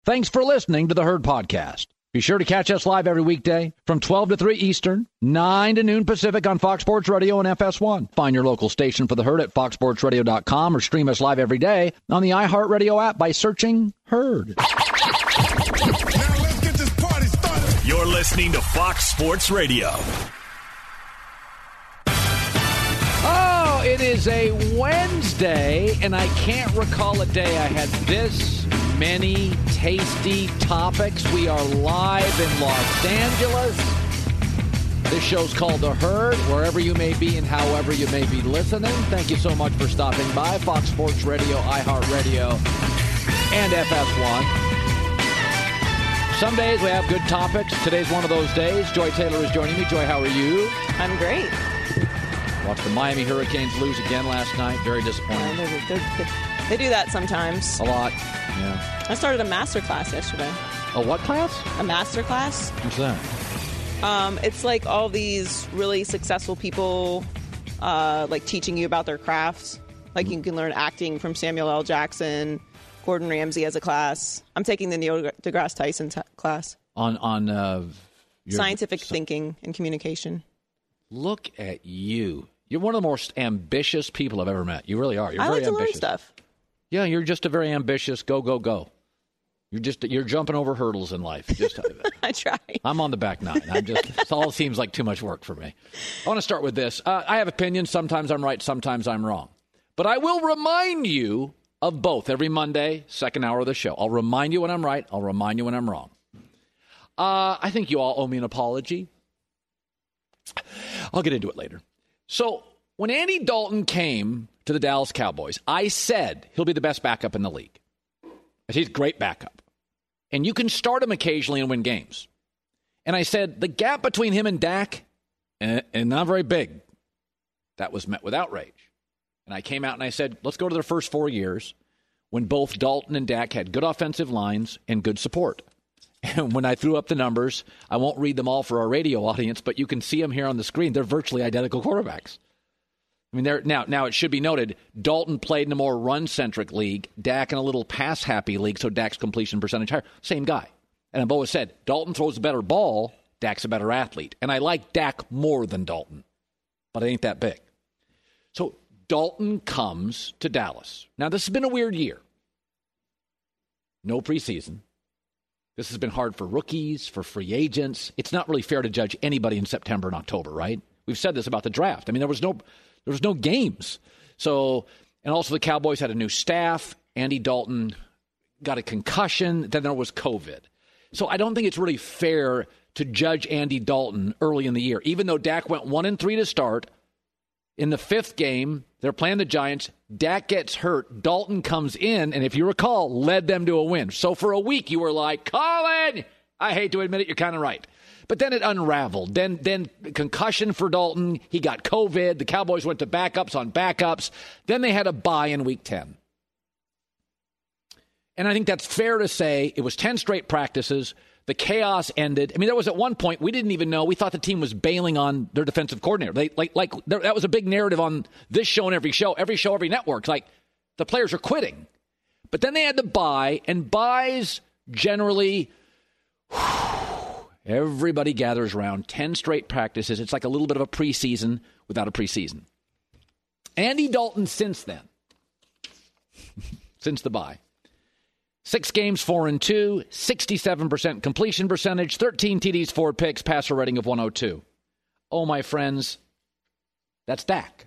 Thanks for listening to the Herd Podcast. Be sure to catch us live every weekday from 12 to 3 Eastern, 9 to noon Pacific on Fox Sports Radio and FS1. Find your local station for the Herd at foxsportsradio.com or stream us live every day on the iHeartRadio app by searching Herd. Now let's get this party started. You're listening to Fox Sports Radio. Oh, it is a Wednesday, and I can't recall a day I had this many tasty topics. We are live in Los Angeles. This show's called The Herd, wherever you may be and however you may be listening. Thank you so much for stopping by. Fox Sports Radio, iHeartRadio, and FS1. Some days we have good topics. Today's one of those days. Joy Taylor is joining me. Joy, how are you? I'm great. Watched the Miami Hurricanes lose again last night. Very disappointing. They do that sometimes. A lot. Yeah. I started a master class yesterday. A what class? A master class. What's that? It's like all these really successful people like teaching you about their crafts. Like you can learn acting from Samuel L. Jackson. Gordon Ramsay as a class. I'm taking the Neil deGrasse Tyson class. On scientific thinking and communication. Look at you. You're one of the most ambitious people I've ever met. You really are. You're I very like to ambitious. learn stuff. Yeah, you're just a very ambitious go, go, go. You're jumping over hurdles in life. I try. I'm on the back nine. It all seems like too much work for me. I want to start with this. I have opinions. Sometimes I'm right. Sometimes I'm wrong. But I will remind you of both every Monday, second hour of the show. I'll remind you when I'm right. I'll remind you when I'm wrong. I think you all owe me an apology. I'll get into it later. So when Andy Dalton came to the Dallas Cowboys, I said he'll be the best backup in the league. He's a great backup. And you can start him occasionally and win games. And I said the gap between him and Dak, and not very big. That was met with outrage. And I came out and I said, let's go to their first 4 years when both Dalton and Dak had good offensive lines and good support. And when I threw up the numbers, I won't read them all for our radio audience, but you can see them here on the screen. They're virtually identical quarterbacks. I mean, now it should be noted, Dalton played in a more run-centric league, Dak in a little pass-happy league, so Dak's completion percentage higher. Same guy. And I've always said, Dalton throws a better ball, Dak's a better athlete. And I like Dak more than Dalton, but it ain't that big. So Dalton comes to Dallas. Now, this has been a weird year. No preseason. This has been hard for rookies, for free agents. It's not really fair to judge anybody in September and October, right? We've said this about the draft. I mean, there was no games. So, and also the Cowboys had a new staff. Andy Dalton got a concussion. Then there was COVID. So I don't think it's really fair to judge Andy Dalton early in the year. Even though Dak went 1-3 to start, in the fifth game, they're playing the Giants. Dak gets hurt. Dalton comes in, and if you recall, led them to a win. So for a week, you were like, Colin, I hate to admit it, you're kind of right. But then it unraveled. Then concussion for Dalton. He got COVID. The Cowboys went to backups on backups. Then they had a bye in Week 10. And I think that's fair to say. It was 10 straight practices. The chaos ended. I mean, there was at one point, we didn't even know. We thought the team was bailing on their defensive coordinator. That was a big narrative on this show and every show, every network. Like, the players are quitting. But then they had the bye, and byes generally, everybody gathers around. 10 straight practices. It's like a little bit of a preseason without a preseason. Andy Dalton since then, since the bye, 6 games, 4-2, 67% completion percentage, 13 TDs, 4 picks, passer rating of 102. Oh, my friends, that's Dak.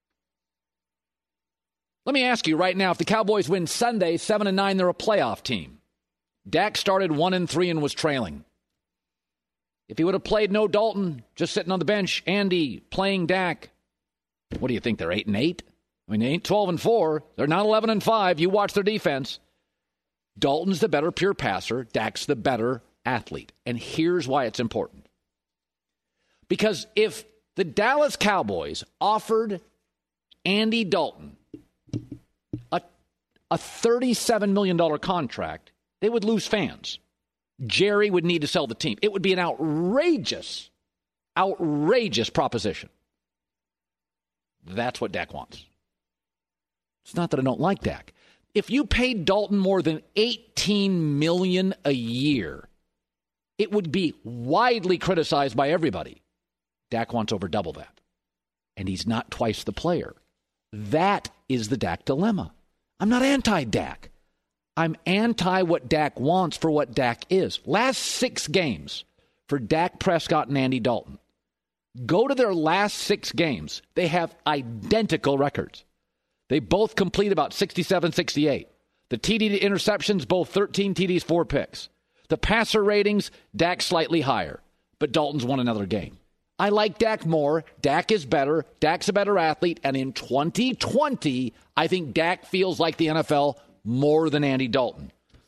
Let me ask you right now, if the Cowboys win Sunday, 7-9, they're a playoff team. Dak started 1-3 and was trailing. If he would have played no Dalton, just sitting on the bench, Andy playing Dak, what do you think, they're 8-8? I mean, they ain't 12-4. They're not 11-5. You watch their defense. Dalton's the better pure passer. Dak's the better athlete. And here's why it's important. Because if the Dallas Cowboys offered Andy Dalton a $37 million contract, they would lose fans. Jerry would need to sell the team. It would be an outrageous proposition. That's what Dak wants. It's not that I don't like Dak. If you paid Dalton more than $18 million a year, it would be widely criticized by everybody. Dak wants over double that. And he's not twice the player. That is the Dak dilemma. I'm not anti-Dak. I'm anti what Dak wants for what Dak is. Last 6 games for Dak Prescott and Andy Dalton. Go to their last 6 games. They have identical records. They both complete about 67, 68. The TD to interceptions, both 13 TDs, 4 picks. The passer ratings, Dak slightly higher, but Dalton's won another game. I like Dak more. Dak is better. Dak's a better athlete. And in 2020, I think Dak feels like the NFL more than Andy Dalton.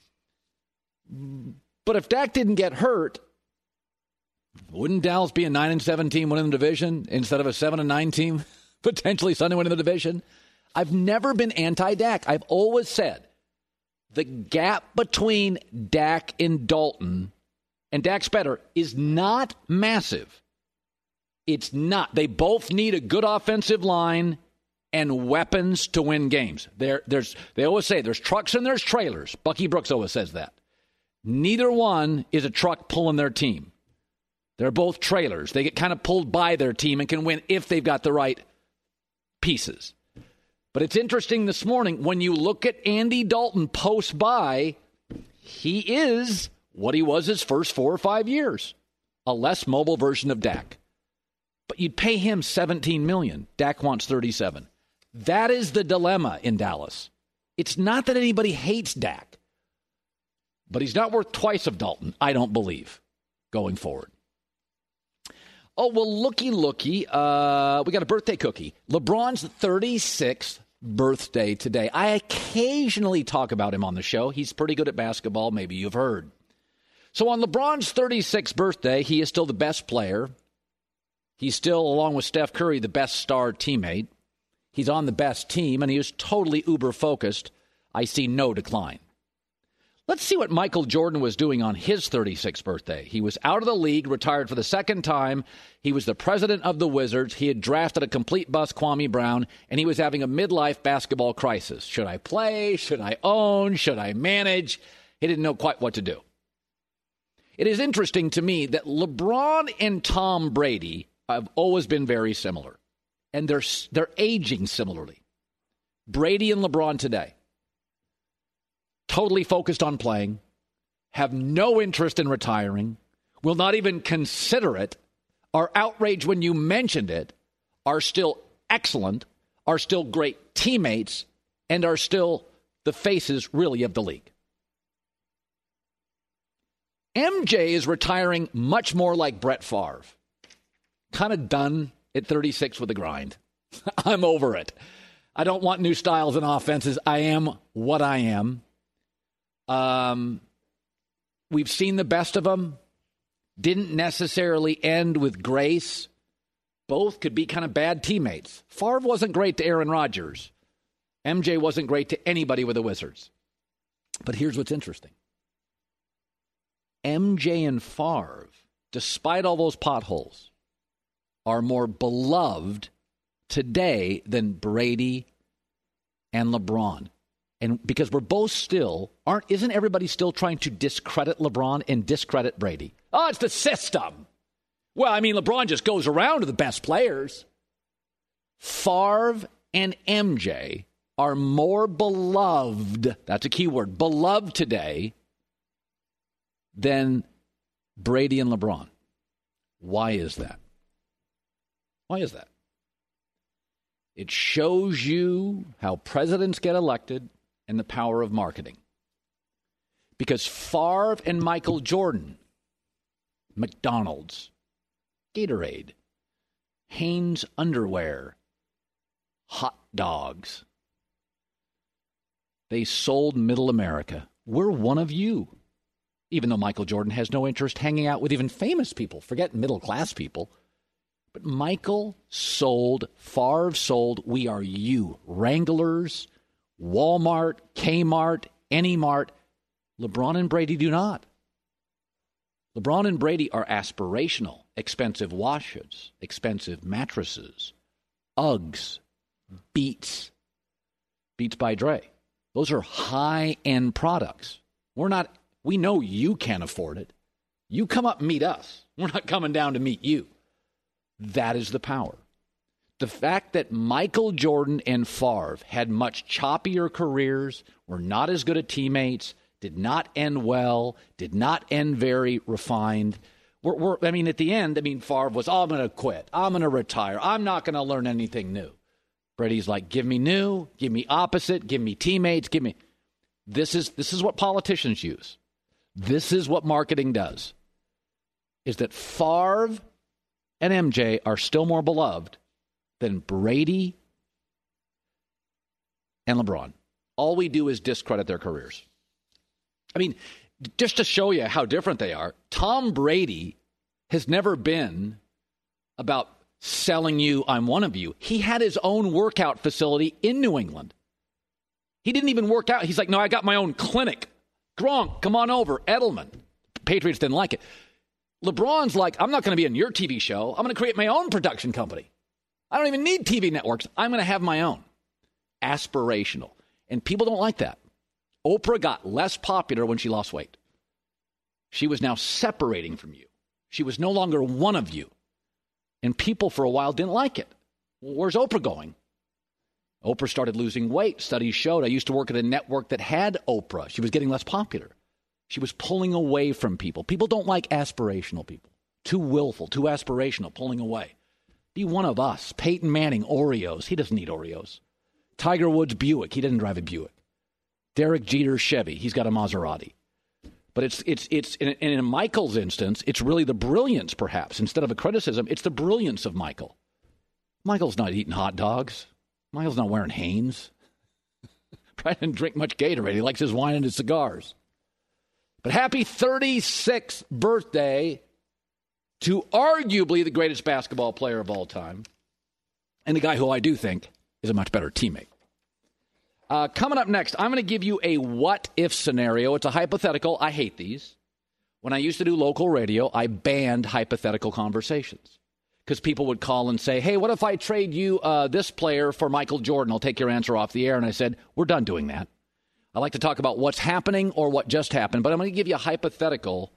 But if Dak didn't get hurt, wouldn't Dallas be a 9-7 team winning the division instead of a 7-9 team potentially Sunday winning the division? I've never been anti-Dak. I've always said the gap between Dak and Dalton, and Dak's better, is not massive. It's not. They both need a good offensive line and weapons to win games. They always say there's trucks and there's trailers. Bucky Brooks always says that. Neither one is a truck pulling their team. They're both trailers. They get kind of pulled by their team and can win if they've got the right pieces. But it's interesting this morning, when you look at Andy Dalton post-bye, he is what he was his first 4 or 5 years, a less mobile version of Dak. But you'd pay him $17 million. Dak wants $37. That is the dilemma in Dallas. It's not that anybody hates Dak, but he's not worth twice of Dalton, I don't believe, going forward. Oh, well, looky. We got a birthday cookie. LeBron's 36th birthday today. I occasionally talk about him on the show. He's pretty good at basketball. Maybe you've heard. So on LeBron's 36th birthday, he is still the best player. He's still, along with Steph Curry, the best star teammate. He's on the best team, and he is totally uber-focused. I see no decline. Let's see what Michael Jordan was doing on his 36th birthday. He was out of the league, retired for the second time. He was the president of the Wizards. He had drafted a complete bust, Kwame Brown, and he was having a midlife basketball crisis. Should I play? Should I own? Should I manage? He didn't know quite what to do. It is interesting to me that LeBron and Tom Brady have always been very similar, and they're aging similarly. Brady and LeBron today, totally focused on playing, have no interest in retiring, will not even consider it, are outraged when you mentioned it, are still excellent, are still great teammates, and are still the faces, really, of the league. MJ is retiring much more like Brett Favre. Kind of done at 36 with the grind. I'm over it. I don't want new styles and offenses. I am what I am. We've seen the best of them. Didn't necessarily end with grace. Both could be kind of bad teammates. Favre wasn't great to Aaron Rodgers. MJ wasn't great to anybody with the Wizards. But here's what's interesting. MJ and Favre, despite all those potholes, are more beloved today than Brady and LeBron. And because we're both still, isn't everybody still trying to discredit LeBron and discredit Brady? Oh, it's the system. Well, I mean, LeBron just goes around to the best players. Favre and MJ are more beloved, that's a key word, beloved today than Brady and LeBron. Why is that? Why is that? It shows you how presidents get elected and the power of marketing. Because Favre and Michael Jordan, McDonald's, Gatorade, Hanes underwear, hot dogs, they sold middle America. We're one of you. Even though Michael Jordan has no interest hanging out with even famous people. Forget middle-class people. But Michael sold, Favre sold, we are you. Wranglers, Walmart, Kmart, any mart. LeBron and Brady do not. LeBron and Brady are aspirational, expensive washes, expensive mattresses, Uggs, Beats by Dre. Those are high-end products. We know you can't afford it. You come up and meet us. We're not coming down to meet you. That is the power. The fact that Michael Jordan and Favre had much choppier careers, were not as good at teammates, did not end well, did not end very refined. At the end, Favre was, I'm going to quit. I'm going to retire. I'm not going to learn anything new. Brady's like, give me new, give me opposite, give me teammates, give me. This is what politicians use. This is what marketing does. Is that Favre and MJ are still more beloved than Brady and LeBron. All we do is discredit their careers. Just to show you how different they are, Tom Brady has never been about selling you, I'm one of you. He had his own workout facility in New England. He didn't even work out. He's like, no, I got my own clinic. Gronk, come on over. Edelman. Patriots didn't like it. LeBron's like, I'm not going to be on your TV show. I'm going to create my own production company. I don't even need TV networks. I'm going to have my own. Aspirational. And people don't like that. Oprah got less popular when she lost weight. She was now separating from you. She was no longer one of you. And people for a while didn't like it. Well, where's Oprah going? Oprah started losing weight. Studies showed. I used to work at a network that had Oprah. She was getting less popular. She was pulling away from people. People don't like aspirational people. Too willful, too aspirational, pulling away. Be one of us. Peyton Manning, Oreos. He doesn't need Oreos. Tiger Woods, Buick. He doesn't drive a Buick. Derek Jeter, Chevy. He's got a Maserati. But it's in Michael's instance, it's really the brilliance, perhaps. Instead of a criticism, it's the brilliance of Michael. Michael's not eating hot dogs. Michael's not wearing Hanes. Probably didn't drink much Gatorade. He likes his wine and his cigars. But happy 36th birthday to arguably the greatest basketball player of all time, and the guy who I do think is a much better teammate. Coming up next, I'm going to give you a what-if scenario. It's a hypothetical. I hate these. When I used to do local radio, I banned hypothetical conversations because people would call and say, hey, what if I trade you this player for Michael Jordan? I'll take your answer off the air. And I said, we're done doing that. I like to talk about what's happening or what just happened, but I'm going to give you a hypothetical.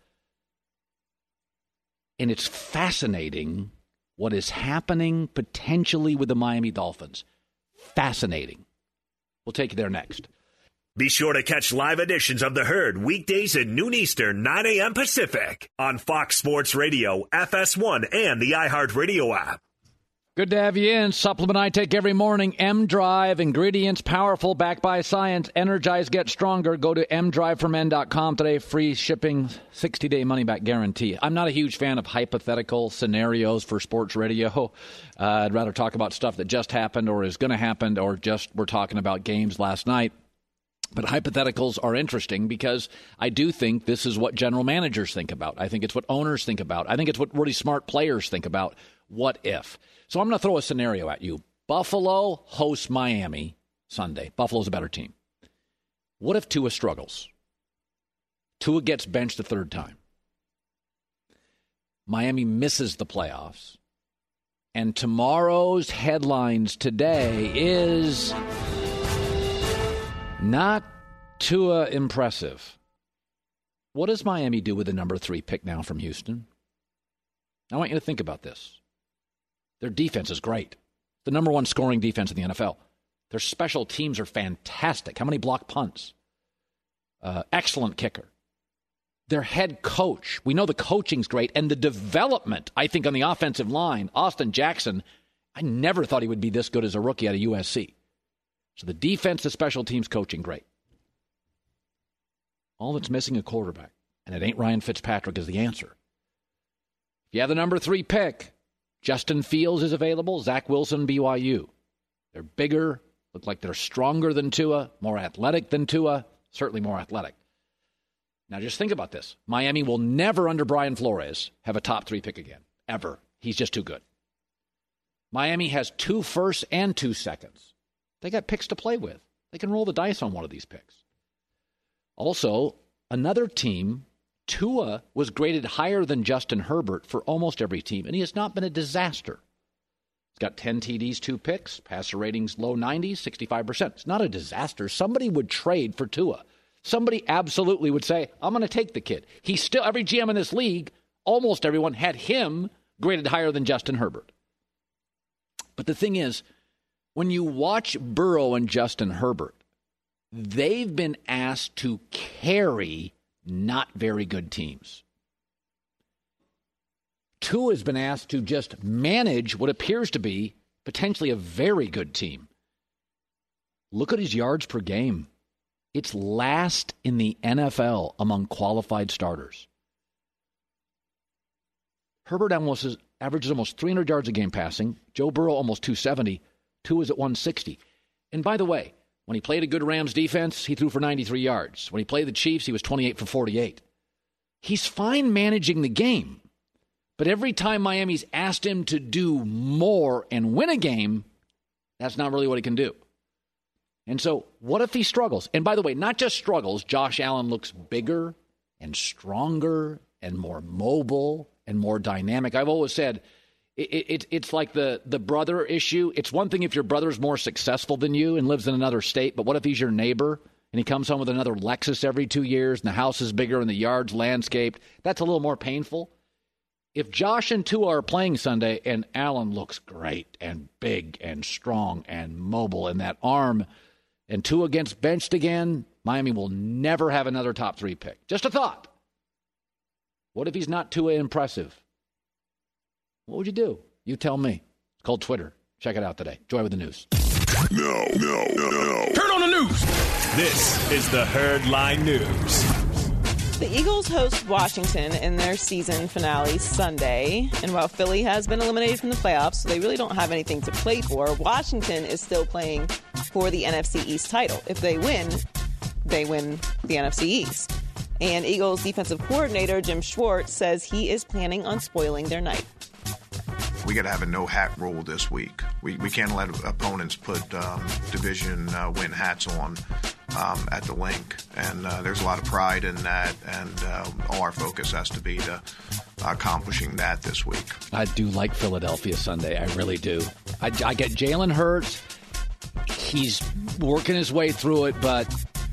And it's fascinating what is happening potentially with the Miami Dolphins. Fascinating. We'll take you there next. Be sure to catch live editions of The Herd weekdays at noon Eastern, 9 a.m. Pacific on Fox Sports Radio, FS1, and the iHeartRadio app. Good to have you in. Supplement I take every morning. M-Drive. Ingredients powerful, backed by science. Energize, get stronger. Go to mdriveformen.com today. Free shipping, 60-day money-back guarantee. I'm not a huge fan of hypothetical scenarios for sports radio. I'd rather talk about stuff that just happened or is going to happen or just we're talking about games last night. But hypotheticals are interesting because I do think this is what general managers think about. I think it's what owners think about. I think it's what really smart players think about. What if? So I'm going to throw a scenario at you. Buffalo hosts Miami Sunday. Buffalo's a better team. What if Tua struggles? Tua gets benched the third time. Miami misses the playoffs. And tomorrow's headlines today is not Tua impressive. What does Miami do with the number 3 pick now from Houston? I want you to think about this. Their defense is great. The number 1 scoring defense in the NFL. Their special teams are fantastic. How many block punts? Excellent kicker. Their head coach. We know the coaching's great. And the development, I think, on the offensive line, Austin Jackson, I never thought he would be this good as a rookie out of USC. So the defense, the special teams, coaching, great. All that's missing a quarterback. And it ain't Ryan Fitzpatrick is the answer. If you have the number 3 pick, Justin Fields is available. Zach Wilson, BYU. They're bigger, look like they're stronger than Tua, more athletic than Tua, certainly more athletic. Now just think about this. Miami will never, under Brian Flores, have a top 3 pick again, ever. He's just too good. Miami has 2 firsts and 2 seconds. They got picks to play with. They can roll the dice on one of these picks. Also, another team, Tua was graded higher than Justin Herbert for almost every team, and he has not been a disaster. He's got 10 TDs, 2 picks, passer ratings low 90s, 65%. It's not a disaster. Somebody would trade for Tua. Somebody absolutely would say, I'm going to take the kid. He's still, every GM in this league, almost everyone had him graded higher than Justin Herbert. But the thing is, when you watch Burrow and Justin Herbert, they've been asked to carry not very good teams. Tua has been asked to just manage what appears to be potentially a very good team. Look at his yards per game. It's last in the NFL among qualified starters. Herbert averages almost 300 yards a game passing. Joe Burrow almost 270. Tua is at 160. And by the way, when he played a good Rams defense, he threw for 93 yards. When he played the Chiefs, he was 28 for 48. He's fine managing the game. But every time Miami's asked him to do more and win a game, that's not really what he can do. And so what if he struggles? And by the way, not just struggles. Josh Allen looks bigger and stronger and more mobile and more dynamic. I've always said it's like the brother issue. It's one thing if your brother's more successful than you and lives in another state, but what if he's your neighbor and he comes home with another Lexus every 2 years and the house is bigger and the yard's landscaped? That's a little more painful. If Josh and Tua are playing Sunday and Allen looks great and big and strong and mobile and that arm, and Tua gets benched again, Miami will never have another top 3 pick. Just a thought. What if he's not Tua impressive? What would you do? You tell me. It's called Twitter. Check it out today. Joy with the news. No. Turn on the news. This is the Herd Line News. The Eagles host Washington in their season finale Sunday. And while Philly has been eliminated from the playoffs, so they really don't have anything to play for, Washington is still playing for the NFC East title. If they win the NFC East. And Eagles defensive coordinator Jim Schwartz says he is planning on spoiling their night. We got to have a no-hat rule this week. We can't let opponents put division win hats on at the link. And there's a lot of pride in that, and all our focus has to be to accomplishing that this week. I do like Philadelphia Sunday. I really do. I get Jalen Hurts. He's working his way through it, but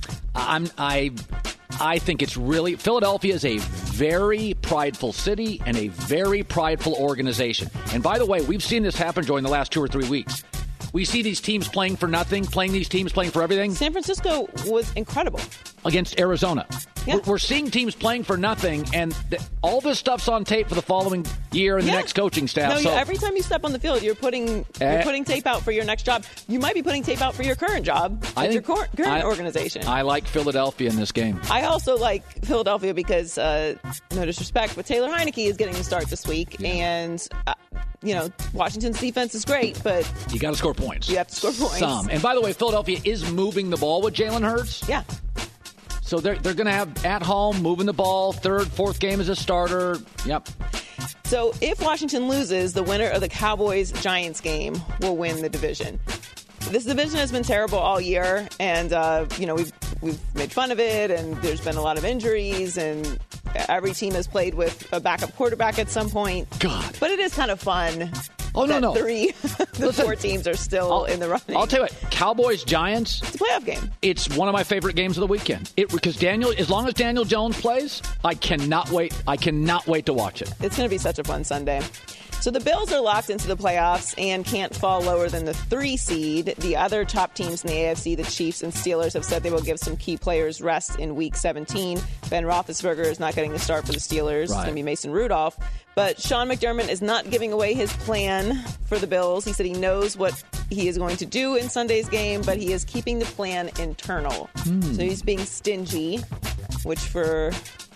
I think it's really, Philadelphia is a very prideful city and a very prideful organization. And by the way, we've seen this happen during the last 2 or 3 weeks. We see these teams playing for nothing, playing these teams playing for everything. San Francisco was incredible. Against Arizona. Yeah. We're seeing teams playing for nothing, and all this stuff's on tape for the following year and the next coaching staff. No, so every time you step on the field, you're putting tape out for your next job. You might be putting tape out for your current job at your current organization. I like Philadelphia in this game. I also like Philadelphia because, no disrespect, but Taylor Heineke is getting the start this week, and Washington's defense is great, but you got to score points. You have to score points. Some. And by the way, Philadelphia is moving the ball with Jalen Hurts. Yeah. So they're going to have at home, moving the ball, 3rd, 4th game as a starter. Yep. So if Washington loses, the winner of the Cowboys-Giants game will win the division. This division has been terrible all year, and we've made fun of it, and there's been a lot of injuries, and every team has played with a backup quarterback at some point. God. But it is kind of fun. Oh, no. The 4 teams are still in the running. I'll tell you what, Cowboys-Giants. It's a playoff game. It's one of my favorite games of the weekend. Because as long as Daniel Jones plays, I cannot wait. I cannot wait to watch it. It's going to be such a fun Sunday. So the Bills are locked into the playoffs and can't fall lower than the 3 seed. The other top teams in the AFC, the Chiefs and Steelers, have said they will give some key players rest in Week 17. Ben Roethlisberger is not getting the start for the Steelers. Right. It's going to be Mason Rudolph. But Sean McDermott is not giving away his plan for the Bills. He said he knows what he is going to do in Sunday's game, but he is keeping the plan internal. So he's being stingy, which for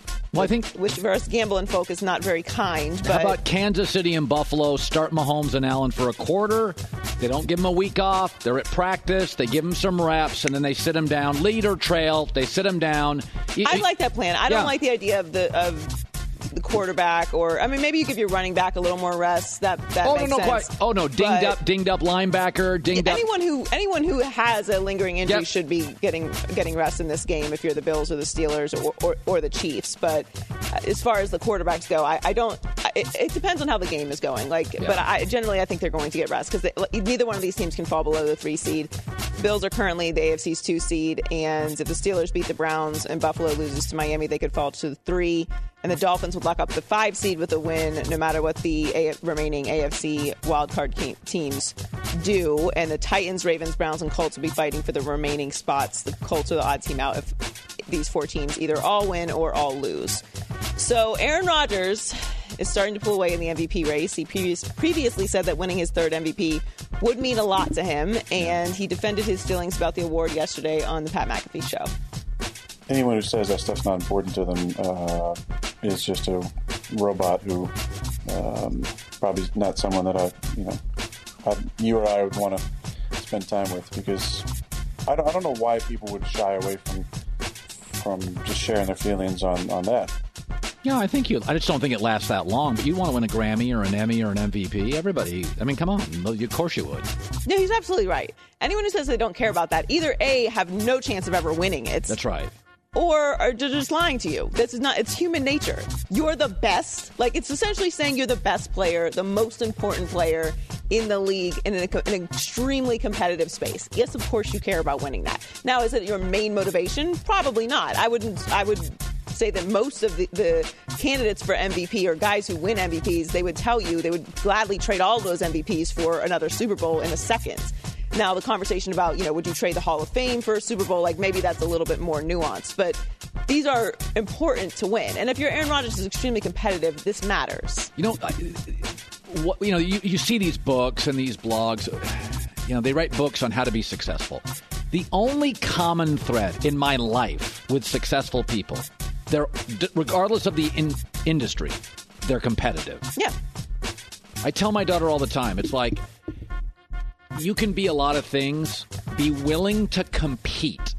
us gambling folk is not very kind. But how about Kansas City and Buffalo start Mahomes and Allen for a quarter? They don't give them a week off. They're at practice. They give them some reps, and then they sit them down. Lead or trail, they sit them down. I like that plan. I don't like the idea of the quarterback, or maybe you give your running back a little more rest. That makes sense. Dinged up linebacker, anyone who has a lingering injury should be getting rest in this game. If you're the Bills or the Steelers or the Chiefs, but as far as the quarterbacks go, it depends on how the game is going. But generally I think they're going to get rest because neither one of these teams can fall below the 3 seed. Bills are currently the AFC's 2 seed, and if the Steelers beat the Browns and Buffalo loses to Miami, they could fall to the 3. And the Dolphins would lock up the 5 seed with a win, no matter what the remaining AFC wildcard teams do. And the Titans, Ravens, Browns, and Colts will be fighting for the remaining spots. The Colts are the odd team out if these 4 teams either all win or all lose. So Aaron Rodgers is starting to pull away in the MVP race. He previously said that winning his 3rd MVP would mean a lot to him, and he defended his feelings about the award yesterday on the Pat McAfee show. Anyone who says that stuff's not important to them is just a robot who probably not someone that you or I would want to spend time with, because I don't know why people would shy away from just sharing their feelings on that. Yeah, I just don't think it lasts that long, but you want to win a Grammy or an Emmy or an MVP. Everybody, come on. Of course you would. No, he's absolutely right. Anyone who says they don't care about that, either A, have no chance of ever winning it. That's right. Or are just lying to you. It's human nature. You're the best. It's essentially saying you're the best player, the most important player in the league in an extremely competitive space. Yes, of course you care about winning that. Now, is it your main motivation? Probably not. I would say that most of the candidates for MVP or guys who win MVPs, they would tell you they would gladly trade all those MVPs for another Super Bowl in a second. Now, the conversation about, would you trade the Hall of Fame for a Super Bowl, maybe that's a little bit more nuanced. But these are important to win. And if you're Aaron Rodgers is extremely competitive, this matters. You see these books and these blogs, they write books on how to be successful. The only common thread in my life with successful people, regardless of the industry, they're competitive. Yeah. I tell my daughter all the time, it's like, you can be a lot of things, be willing to compete.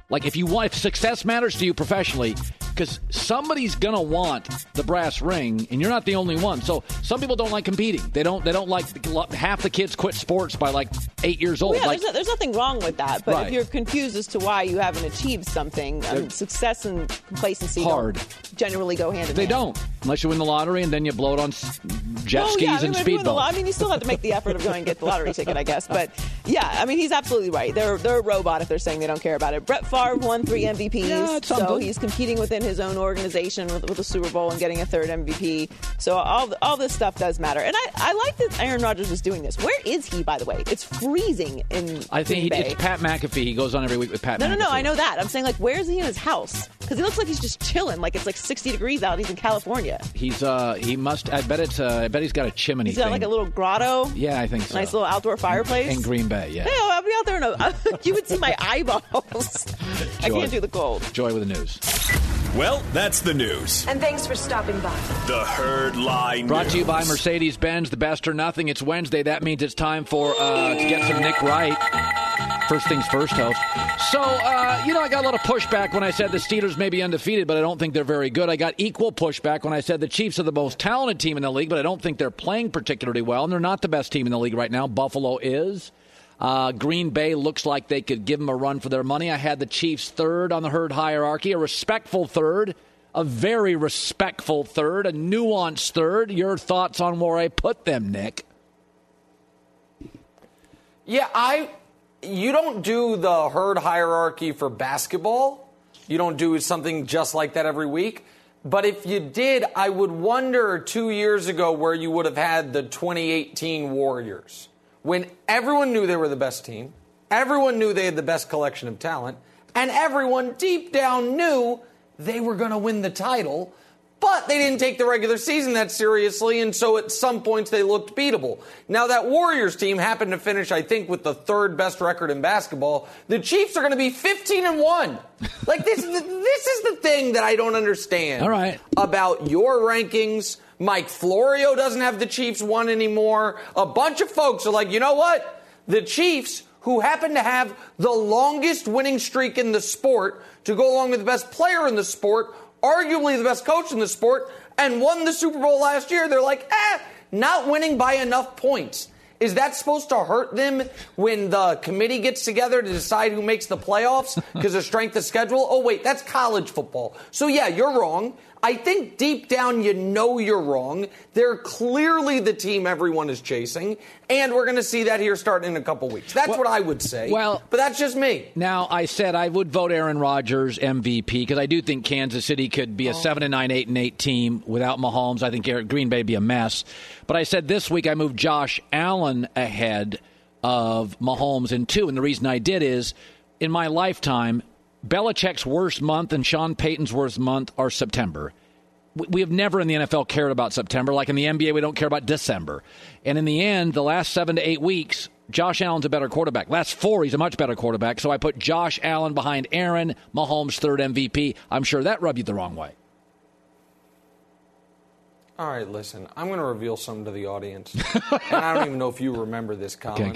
If success matters to you professionally, because somebody's going to want the brass ring, and you're not the only one. So some people don't like competing. They don't like, half the kids quit sports by 8 years old. Well, yeah, there's nothing wrong with that. But if you're confused as to why you haven't achieved something, success and complacency don't generally go hand in hand. They don't, unless you win the lottery and then you blow it on jet skis and speedboats. You still have to make the effort of going and get the lottery ticket, I guess. But yeah, he's absolutely right. They're a robot if they're saying they don't care about it. Brett Favre won 3 MVPs, so he's competing within his own organization with a Super Bowl and getting a 3rd MVP. So all this stuff does matter. And I like that Aaron Rodgers is doing this. Where is he, by the way? It's freezing in I think Green Bay. It's Pat McAfee. He goes on every week with Pat McAfee. No, I know that. I'm saying, where is he in his house? Because he looks like he's just chilling. It's 60 degrees out. He's in California. He must. I bet he's got a chimney. He's got a little grotto. Yeah, I think so. Nice little outdoor fireplace in Green Bay. Yeah. Hey, I'll be out there you would see my eyeballs. I can't do the cold. Joy with the news. Well, that's the news. And thanks for stopping by. The Herd Lie Brought News. to you by Mercedes-Benz, the best or nothing. It's Wednesday. That means it's time for to get some Nick Wright. First things first, host. So, I got a lot of pushback when I said the Steelers may be undefeated, but I don't think they're very good. I got equal pushback when I said the Chiefs are the most talented team in the league, but I don't think they're playing particularly well, and they're not the best team in the league right now. Buffalo is. Green Bay looks like they could give them a run for their money. I had the Chiefs 3rd on the herd hierarchy, a respectful 3rd, a very respectful 3rd, a nuanced 3rd. Your thoughts on where I put them, Nick? Yeah, you don't do the herd hierarchy for basketball. You don't do something just like that every week. But if you did, I would wonder 2 years ago where you would have had the 2018 Warriors. When everyone knew they were the best team, everyone knew they had the best collection of talent, and everyone deep down knew they were going to win the title, but they didn't take the regular season that seriously, and so at some points they looked beatable. Now that Warriors team happened to finish, I think, with the 3rd best record in basketball. The Chiefs are going to be 15-1. This is the thing that I don't understand. All right. About your rankings. Mike Florio doesn't have the Chiefs 1 anymore. A bunch of folks are like, you know what? The Chiefs, who happen to have the longest winning streak in the sport, to go along with the best player in the sport, arguably the best coach in the sport, and won the Super Bowl last year, they're like, not winning by enough points. Is that supposed to hurt them when the committee gets together to decide who makes the playoffs because of strength of schedule? Oh, wait, that's college football. So, yeah, you're wrong. I think deep down you know you're wrong. They're clearly the team everyone is chasing, and we're going to see that here starting in a couple weeks. That's what I would say. Well, but that's just me. Now, I said I would vote Aaron Rodgers MVP because I do think Kansas City could be a 7-9, 8-8 team without Mahomes. I think Green Bay would be a mess. But I said this week I moved Josh Allen ahead of Mahomes in 2, and the reason I did is in my lifetime, Belichick's worst month and Sean Payton's worst month are September. We have never in the NFL cared about September. Like in the NBA, we don't care about December. And in the end, the last 7 to 8 weeks, Josh Allen's a better quarterback. Last 4, he's a much better quarterback. So I put Josh Allen behind Aaron, Mahomes' third MVP. I'm sure that rubbed you the wrong way. All right, listen, I'm going to reveal something to the audience. And I don't even know if you remember this, Colin.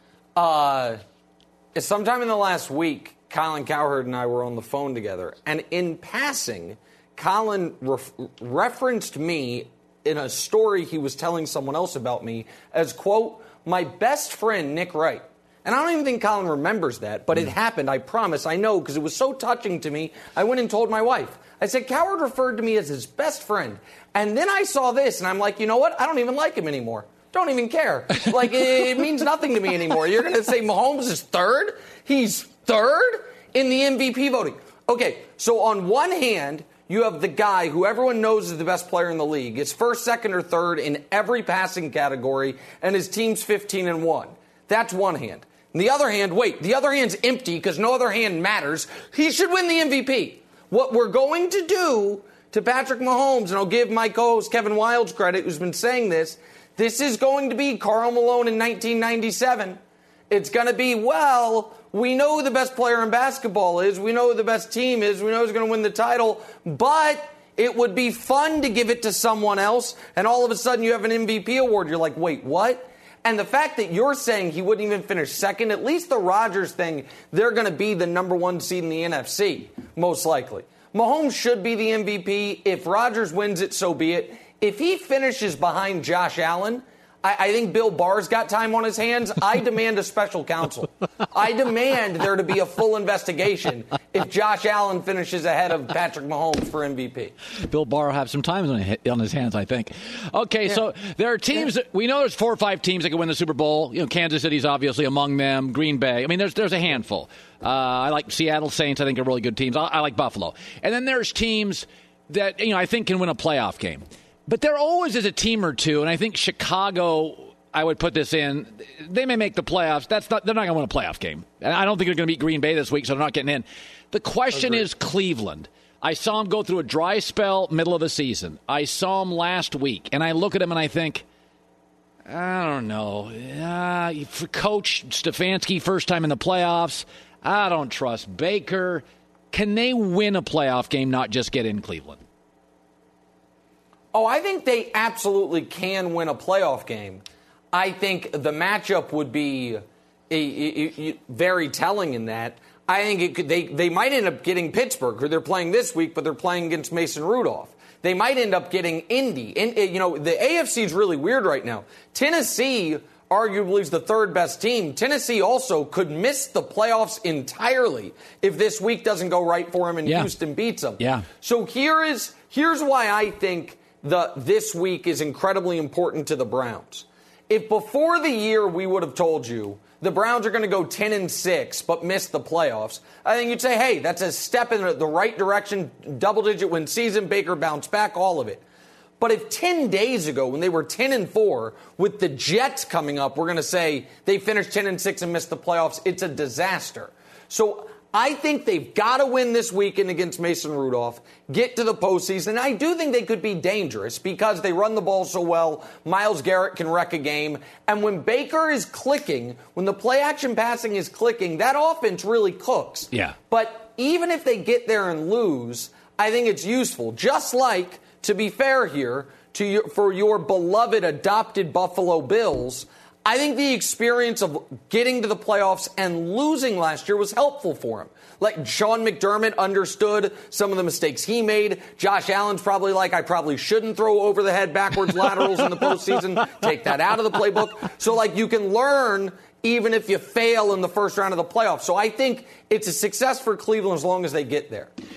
Okay. Sometime in the last week, Colin Cowherd and I were on the phone together. And in passing, Colin referenced me in a story he was telling someone else about me as, quote, my best friend, Nick Wright. And I don't even think Colin remembers that, but it happened, I promise. I know, because it was so touching to me, I went and told my wife. I said, Cowherd referred to me as his best friend. And then I saw this, and I'm like, you know what? I don't even like him anymore. Don't even care. Like, it means nothing to me anymore. You're going to say Mahomes is third? He's third in the MVP voting. Okay, so on one hand, you have the guy who everyone knows is the best player in the league. Is first, second, or third in every passing category, and his team's 15-1. That's one hand. On the other hand, the other hand's empty because no other hand matters. He should win the MVP. What we're going to do to Patrick Mahomes, and I'll give my co-host Kevin Wildes credit, who's been saying this is going to be Karl Malone in 1997. It's going to be, we know who the best player in basketball is. We know who the best team is. We know who's going to win the title. But it would be fun to give it to someone else, and all of a sudden you have an MVP award. You're like, wait, what? And the fact that you're saying he wouldn't even finish second, at least the Rodgers thing, they're going to be the number 1 seed in the NFC, most likely. Mahomes should be the MVP. If Rodgers wins it, so be it. If he finishes behind Josh Allen, I think Bill Barr's got time on his hands. I demand a special counsel. I demand there to be a full investigation if Josh Allen finishes ahead of Patrick Mahomes for MVP. Bill Barr will have some time on his hands, I think. Okay, so there are teams that we know there's 4 or 5 teams that can win the Super Bowl. You know, Kansas City's obviously among them. Green Bay. I mean, there's a handful. I like Seattle Saints. I think are really good teams. I like Buffalo. And then there's teams that I think can win a playoff game. But there always is a team or two, and I think Chicago, I would put this in, they may make the playoffs. They're not going to win a playoff game. And I don't think they're going to beat Green Bay this week, so they're not getting in. The question is Cleveland. I saw them go through a dry spell middle of the season. I saw them last week, and I look at them and I think, I don't know. For Coach Stefanski, first time in the playoffs, I don't trust Baker. Can they win a playoff game, not just get in Cleveland? Oh, I think they absolutely can win a playoff game. I think the matchup would be very telling in that. I think they might end up getting Pittsburgh, who they're playing this week, but they're playing against Mason Rudolph. They might end up getting Indy. The AFC is really weird right now. Tennessee arguably is the third best team. Tennessee also could miss the playoffs entirely if this week doesn't go right for them and Houston beats them. Yeah. So here's why I think this week is incredibly important to the Browns. If before the year we would have told you the Browns are going to go 10-6 but miss the playoffs, I think you'd say, hey, that's a step in the right direction, double-digit win season, Baker bounce back, all of it. But if 10 days ago, when they were 10-4, with the Jets coming up, we're going to say they finished 10-6 and missed the playoffs, it's a disaster. So I think they've got to win this weekend against Mason Rudolph, get to the postseason. I do think they could be dangerous because they run the ball so well. Myles Garrett can wreck a game. And when Baker is clicking, when the play-action passing is clicking, that offense really cooks. Yeah. But even if they get there and lose, I think it's useful. Just like, to be fair here, for your beloved adopted Buffalo Bills, I think the experience of getting to the playoffs and losing last year was helpful for him. Like, Sean McDermott understood some of the mistakes he made. Josh Allen's probably like, I probably shouldn't throw over the head backwards laterals in the postseason. Take that out of the playbook. So, you can learn even if you fail in the first round of the playoffs. So I think it's a success for Cleveland as long as they get there.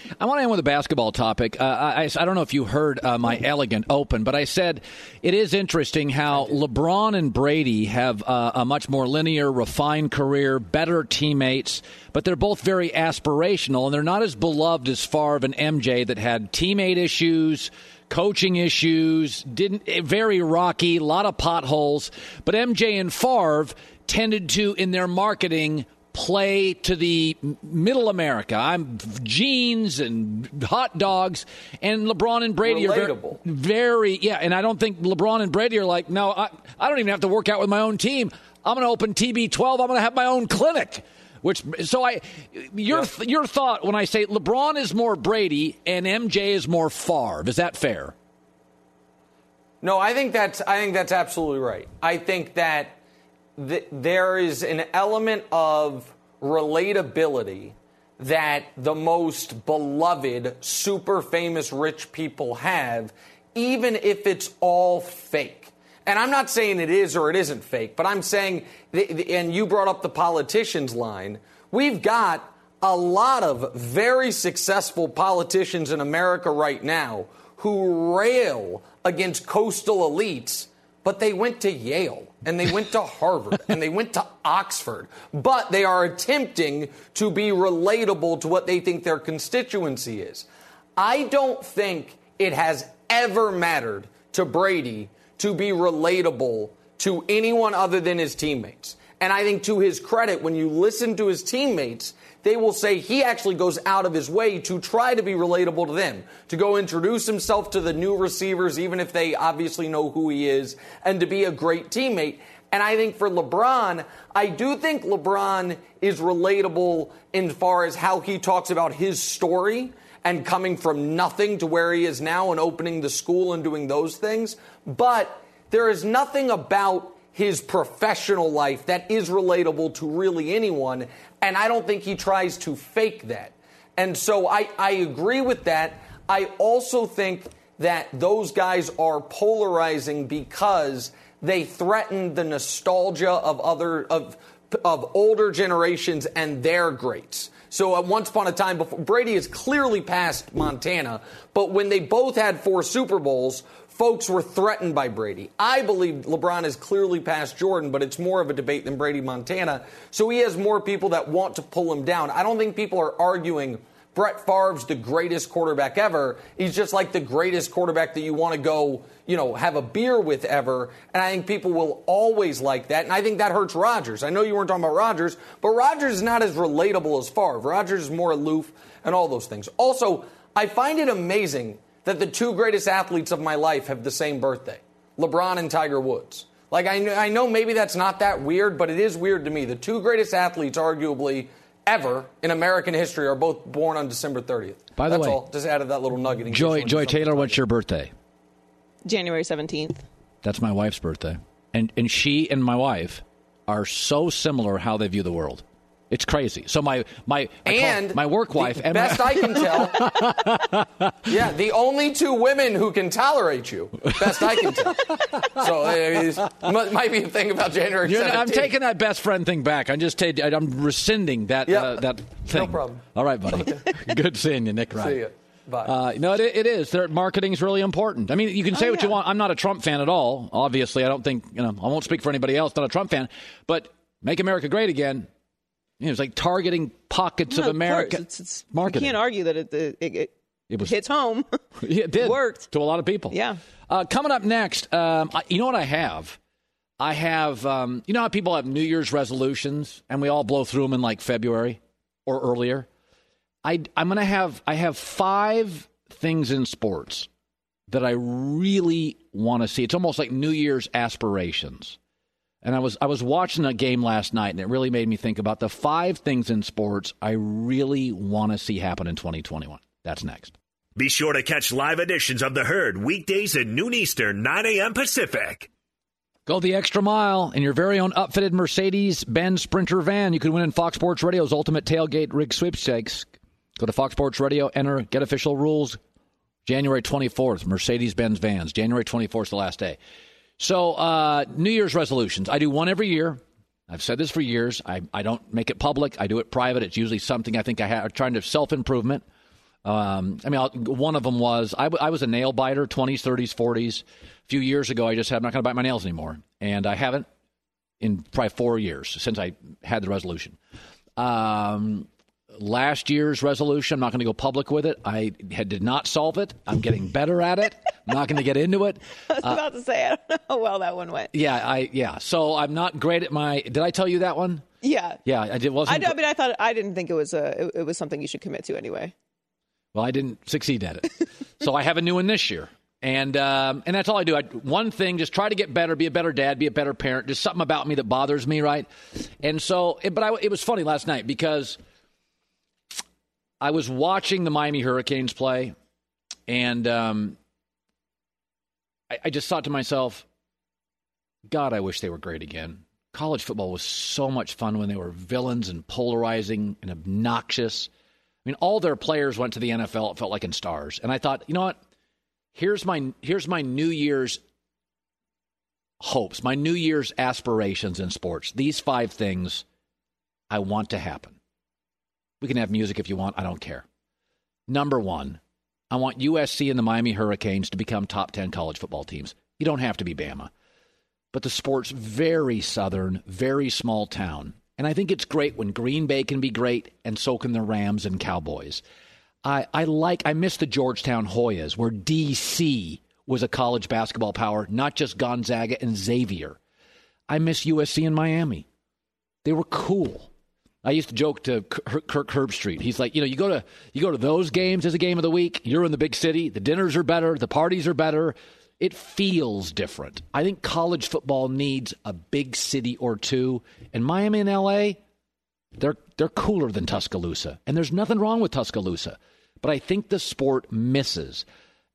I want to end with a basketball topic. I don't know if you heard my elegant open, but I said it is interesting how LeBron and Brady have a much more linear, refined career, better teammates, but they're both very aspirational, and they're not as beloved as Favre and MJ that had teammate issues, coaching issues, very rocky, a lot of potholes. But MJ and Favre tended to, in their marketing, play to the middle America. I'm jeans and hot dogs, and LeBron and Brady relatable. Are very, and I don't think LeBron and Brady are like, no, I don't even have to work out with my own team. I'm going to open TB12. I'm going to have my own clinic. Your thought when I say LeBron is more Brady and MJ is more Favre, is that fair? No, I think that's absolutely right. I think that there is an element of relatability that the most beloved, super famous rich people have, even if it's all fake. And I'm not saying it is or it isn't fake, but I'm saying, and you brought up the politicians line, we've got a lot of very successful politicians in America right now who rail against coastal elites, but they went to Yale, and they went to Harvard, and they went to Oxford. But they are attempting to be relatable to what they think their constituency is. I don't think it has ever mattered to Brady to be relatable to anyone other than his teammates. And I think to his credit, when you listen to his teammates, they will say he actually goes out of his way to try to be relatable to them, to go introduce himself to the new receivers, even if they obviously know who he is, and to be a great teammate. And I think for LeBron, I do think LeBron is relatable in far as how he talks about his story and coming from nothing to where he is now and opening the school and doing those things. But there is nothing about his professional life that is relatable to really anyone, and I don't think he tries to fake that. And so I agree with that. I also think that those guys are polarizing because they threaten the nostalgia of older generations and their greats. So once upon a time, before Brady is clearly past Montana, but when they both had 4 Super Bowls, folks were threatened by Brady. I believe LeBron is clearly past Jordan, but it's more of a debate than Brady Montana. So he has more people that want to pull him down. I don't think people are arguing Brett Favre's the greatest quarterback ever. He's just like the greatest quarterback that you want to go, have a beer with ever. And I think people will always like that. And I think that hurts Rodgers. I know you weren't talking about Rodgers, but Rodgers is not as relatable as Favre. Rodgers is more aloof and all those things. Also, I find it amazing that the 2 greatest athletes of my life have the same birthday, LeBron and Tiger Woods. Like, I know maybe that's not that weird, but it is weird to me. The 2 greatest athletes, arguably, ever in American history are both born on December 30th. By the way, that's all. Just added that little nugget. Joy Taylor, what's your birthday? January 17th. That's my wife's birthday. And she and my wife are so similar how they view the world. It's crazy. So my work wife, and best I can tell, the only 2 women who can tolerate you, best I can tell. So it might be a thing about January 17th. I'm taking that best friend thing back. I'm rescinding that that thing. No problem. All right, buddy. Okay. Good seeing you, Nick Ryan. See you. Bye. It is. Marketing is really important. I mean, you can say what you want. I'm not a Trump fan at all. Obviously, I don't think I won't speak for anybody else. Not a Trump fan, but make America great again. It's like targeting pockets of America. It's marketing. You can't argue that it hits home. It did. It worked. To a lot of people. Yeah. Coming up next, you know what I have? I have, you know how people have New Year's resolutions and we all blow through them in like February or earlier? I have 5 things in sports that I really want to see. It's almost like New Year's aspirations. And I was watching a game last night, and it really made me think about the 5 things in sports I really want to see happen in 2021. That's next. Be sure to catch live editions of The Herd weekdays at noon Eastern, 9 a.m. Pacific. Go the extra mile in your very own upfitted Mercedes-Benz Sprinter van. You can win in Fox Sports Radio's Ultimate Tailgate Rig Sweepstakes. Go to Fox Sports Radio, enter, get official rules. January 24th, Mercedes-Benz vans. January 24th is the last day. So, New Year's resolutions. I do one every year. I've said this for years. I don't make it public. I do it private. It's usually something I think I'm trying to self-improvement. One of them was I was a nail biter, 20s, 30s, 40s. A few years ago, I just said I'm not going to bite my nails anymore. And I haven't in probably 4 years since I had the resolution. Last year's resolution, I'm not going to go public with it. Did not solve it. I'm getting better at it. I'm not going to get into it. I was about to say, I don't know how well that one went. Yeah. So I'm not great at my. Did I tell you that one? Yeah. Yeah, I did. I didn't think it was something you should commit to anyway. Well, I didn't succeed at it. So I have a new one this year. And that's all I do. One thing, just try to get better, be a better dad, be a better parent. Just something about me that bothers me, right? And so, it was funny last night because I was watching the Miami Hurricanes play, and I just thought to myself, God, I wish they were great again. College football was so much fun when they were villains and polarizing and obnoxious. I mean, all their players went to the NFL, it felt like in stars. And I thought, you know what? Here's my New Year's hopes, my New Year's aspirations in sports. These 5 things I want to happen. We can have music if you want. I don't care. Number 1, I want USC and the Miami Hurricanes to become top 10 college football teams. You don't have to be Bama. But the sport's very southern, very small town. And I think it's great when Green Bay can be great, and so can the Rams and Cowboys. I miss the Georgetown Hoyas, where D.C. was a college basketball power, not just Gonzaga and Xavier. I miss USC and Miami. They were cool. I used to joke to Kirk Herbstreit. He's like, you go to those games as a game of the week. You're in the big city. The dinners are better. The parties are better. It feels different. I think college football needs a big city or two. And Miami and L.A., they're cooler than Tuscaloosa. And there's nothing wrong with Tuscaloosa. But I think the sport misses.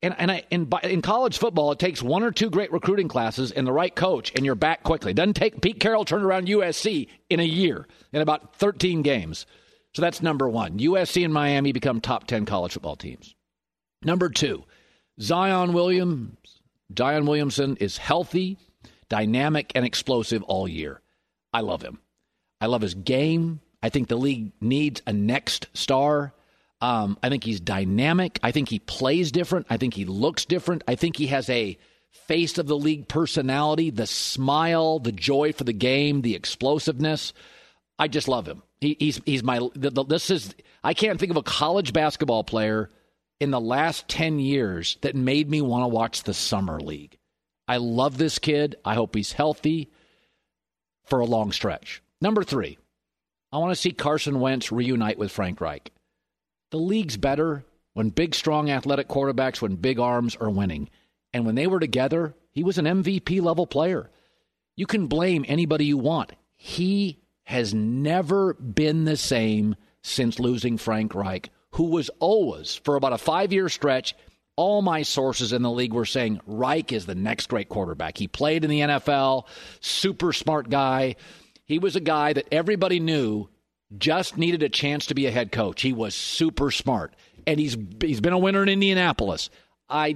In college football, it takes 1 or 2 great recruiting classes and the right coach, and you're back quickly. It doesn't take Pete Carroll turned around USC in a year, in about 13 games. So that's number 1. USC and Miami become top 10 college football teams. Number 2, Zion Williamson is healthy, dynamic, and explosive all year. I love him. I love his game. I think the league needs a next star. I think he's dynamic. I think he plays different. I think he looks different. I think he has a face of the league personality, the smile, the joy for the game, the explosiveness. I just love him. He's my. I can't think of a college basketball player in the last 10 years that made me want to watch the summer league. I love this kid. I hope he's healthy for a long stretch. Number 3, I want to see Carson Wentz reunite with Frank Reich. The league's better when big, strong, athletic quarterbacks, when big arms are winning. And when they were together, he was an MVP-level player. You can blame anybody you want. He has never been the same since losing Frank Reich, who was always, for about a 5-year stretch, all my sources in the league were saying Reich is the next great quarterback. He played in the NFL, super smart guy. He was a guy that everybody knew just needed a chance to be a head coach. He was super smart, and he's been a winner in Indianapolis. I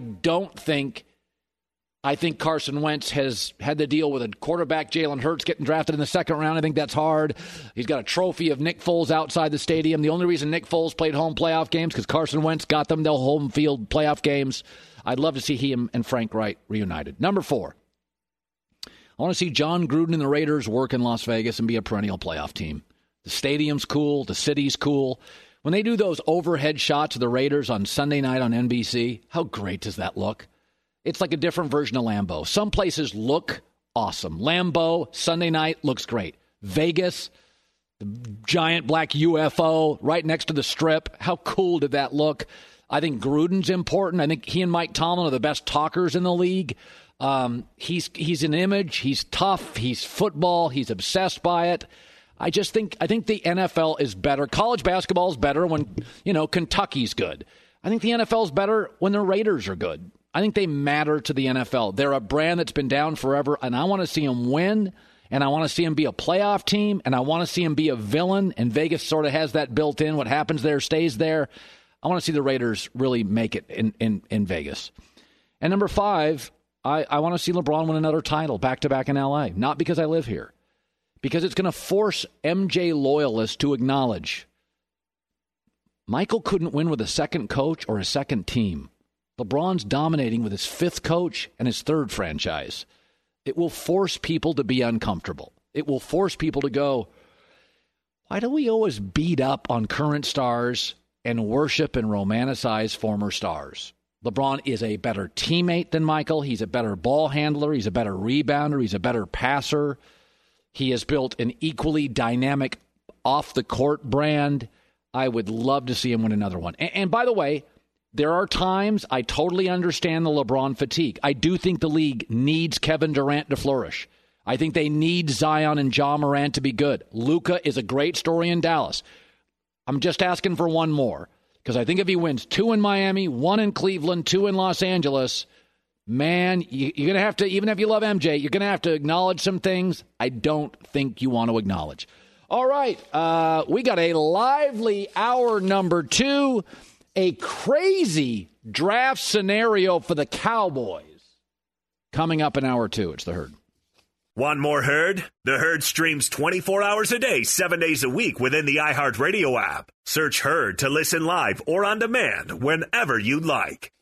think Carson Wentz has had to deal with a quarterback, Jalen Hurts, getting drafted in the 2nd round. I think that's hard. He's got a trophy of Nick Foles outside the stadium. The only reason Nick Foles played home playoff games because Carson Wentz got them the home field playoff games. I'd love to see him and Frank Reich reunited. Number 4, I want to see John Gruden and the Raiders work in Las Vegas and be a perennial playoff team. The stadium's cool. The city's cool. When they do those overhead shots of the Raiders on Sunday night on NBC, how great does that look? It's like a different version of Lambeau. Some places look awesome. Lambeau, Sunday night, looks great. Vegas, the giant black UFO right next to the Strip. How cool did that look? I think Gruden's important. I think he and Mike Tomlin are the best talkers in the league. He's an image. He's tough. He's football. He's obsessed by it. I think the NFL is better. College basketball is better when, Kentucky's good. I think the NFL is better when the Raiders are good. I think they matter to the NFL. They're a brand that's been down forever, and I want to see them win, and I want to see them be a playoff team, and I want to see them be a villain, and Vegas sort of has that built in. What happens there stays there. I want to see the Raiders really make it in Vegas. And number 5, I want to see LeBron win another title back-to-back in L.A., not because I live here. Because it's going to force MJ loyalists to acknowledge Michael couldn't win with a second coach or a second team. LeBron's dominating with his fifth coach and his third franchise. It will force people to be uncomfortable. It will force people to go, why do we always beat up on current stars and worship and romanticize former stars? LeBron is a better teammate than Michael. He's a better ball handler. He's a better rebounder. He's a better passer. He has built an equally dynamic off-the-court brand. I would love to see him win another one. And by the way, there are times I totally understand the LeBron fatigue. I do think the league needs Kevin Durant to flourish. I think they need Zion and Ja Morant to be good. Luka is a great story in Dallas. I'm just asking for one more, because I think if he wins 2 in Miami, 1 in Cleveland, 2 in Los Angeles, man, you're going to have to, even if you love MJ, you're going to have to acknowledge some things I don't think you want to acknowledge. All right, we got a lively hour number 2, a crazy draft scenario for the Cowboys. Coming up in hour 2, it's The Herd. Want more Herd? The Herd streams 24 hours a day, 7 days a week within the iHeartRadio app. Search Herd to listen live or on demand whenever you like.